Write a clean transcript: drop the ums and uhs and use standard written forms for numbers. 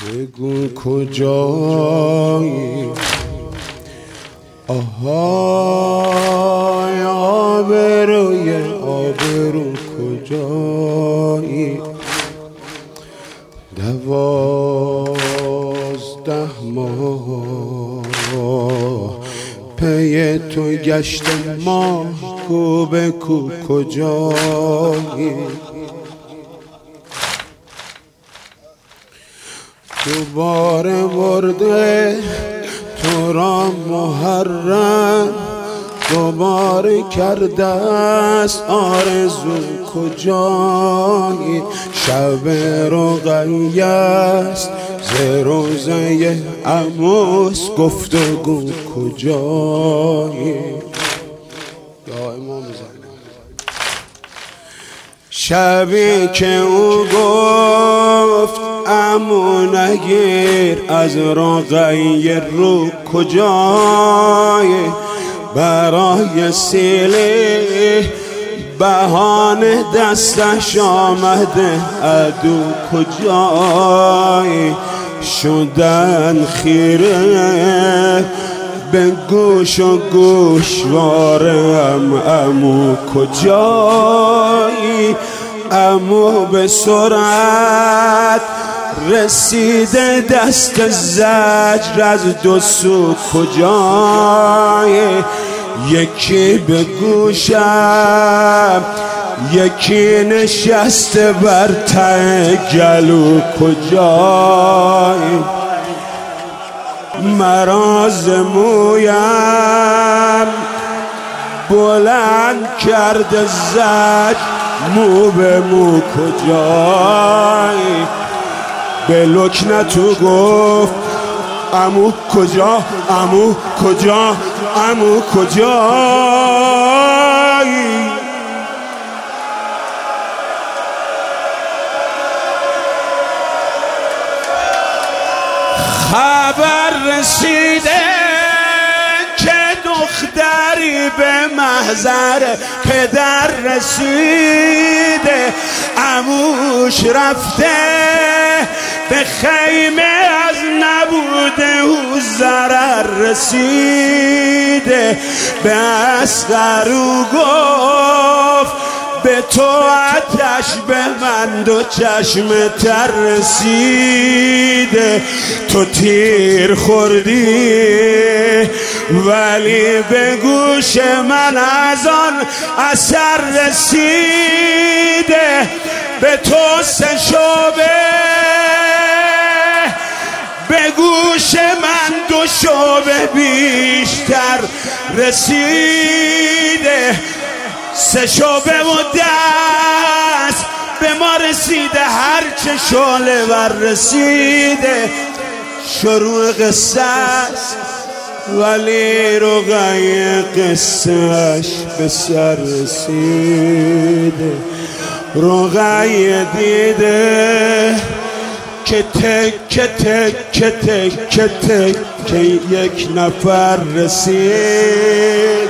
بگو کجایی آهای آبرو کجایی 12 ماه پی تو گشتم ماه کو بگو کجایی دوباره برده تو را محرم دوباره کرده است آرزو کجایی شب رقیه است ز روزه عموس گفتگو کجایی یا امام زمان شبی که او گفت عمو نگیر از رقیه رو کجایی برای سیلی بهانه دستش آمده عدو کجایی شدن خیره به گوش و گوشوارم عمو کجایی عمو به سرعت رسیده دست زجر از دو سو کجایی یکی به گوشم یکی نشسته بر ته گلو کجایی مراز مویم بلند کرده زجر مو به مو کجایی به لکنتو گفت عمو کجا عمو کجا عمو کجایی خبر رسیده که دختری به محضر پدر رسیده عموش رفته به خیمه از نبوده او ضرر رسیده به اصغرو گفت به تو آتش به من دو چشم تر رسیده تو تیر خوردی ولی به گوش من از آن اثر رسیده به تو سه شعبه به گوش من دو شعبه بیشتر رسیده سه شعبه و دست به ما رسیده هرچه شعله ور رسیده شروع قصه است ولی رقیه قصهش به سر رسیده رقیه دیده که تک یک نفر رسید